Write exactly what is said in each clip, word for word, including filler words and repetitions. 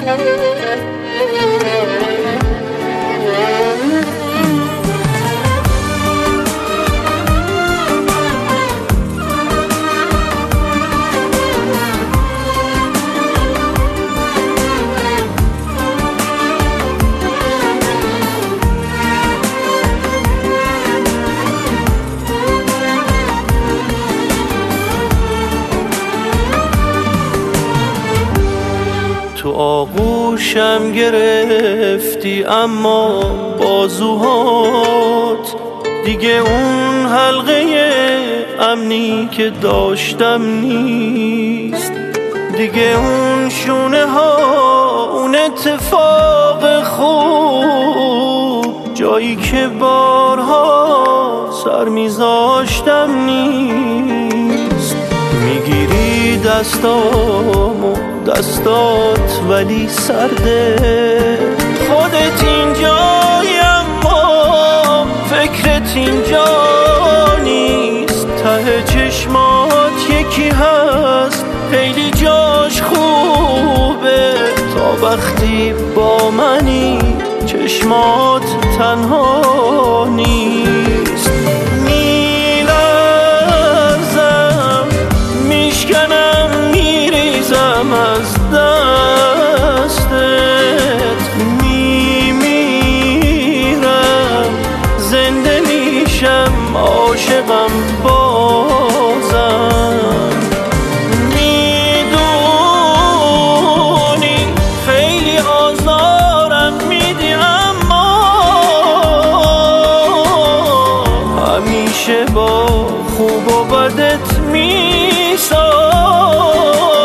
تو آغوشم گرفتی اما بازوهات دیگه اون حلقه امنی که داشتم نیست، دیگه اون شونه ها اون اتفاق خوب جایی که بارها سر میذاشتم نیست. میگیری دستامو دستات ولی سرده، خودت اینجایی اما فکرت اینجا نیست. ته چشمات یکی هست خیلی جاش خوبه، تا وقتی با منی چشمات تنها نیست. میلرزم میشکنم میریزم از دستت، میمیرم زنده میشم عاشقم بازم. میدونی خیلی آزارم میدی اما همیشه با خوب و بدت میسازم.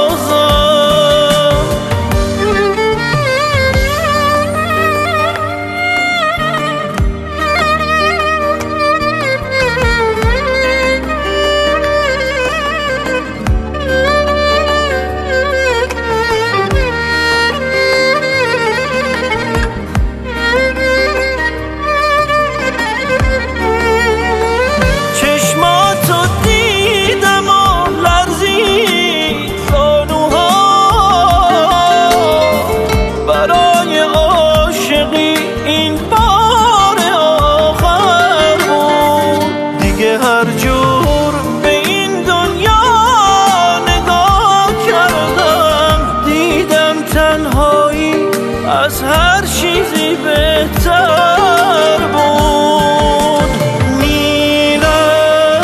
هر جور به این دنیا نگاه کردم دیدم تنهایی از هر چیزی بهتر بود.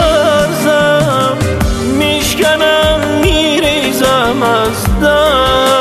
میلرزم میشکنم میریزم از دست